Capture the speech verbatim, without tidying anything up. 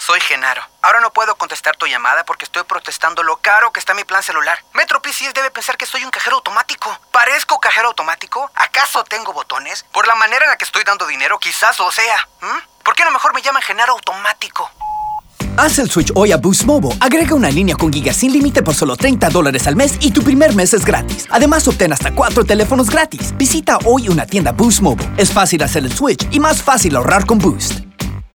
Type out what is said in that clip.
soy Genaro. Ahora no puedo contestar tu llamada porque estoy protestando lo caro que está mi plan celular. Metro P C S debe pensar que soy un cajero automático. ¿Parezco cajero automático? ¿Acaso tengo botones? Por la manera en la que estoy dando dinero, quizás lo sea. ¿Mm? ¿Por qué no mejor me llaman Genaro Automático? Haz el switch hoy a Boost Mobile. Agrega una línea con gigas sin límite por solo treinta dólares al mes y tu primer mes es gratis. Además, obtén hasta cuatro teléfonos gratis. Visita hoy una tienda Boost Mobile. Es fácil hacer el switch y más fácil ahorrar con Boost.